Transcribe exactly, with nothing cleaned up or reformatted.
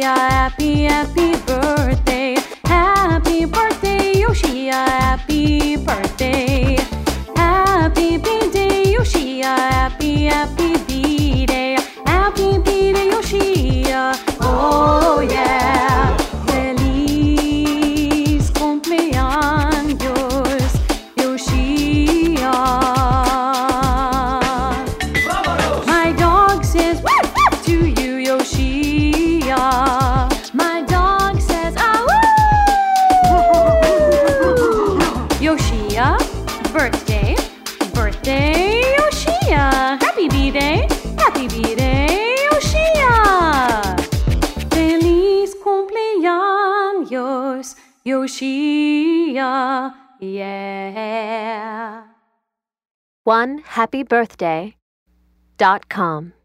Yoshia, happy, happy birthday. Happy birthday, Yoshia, happy birthday. Happy B-Day, Yoshia, happy, happy B-Day. Happy B-Day, Yoshia, oh yeah. Feliz cumpleaños, Yoshia. My dog says woo to you, Yoshia. My dog says ah woo. Yoshia, birthday, birthday, Yoshia. Happy B-Day, happy B-Day, Yoshia. Feliz cumpleaños, Yoshia, yeah. one happy birthday dot com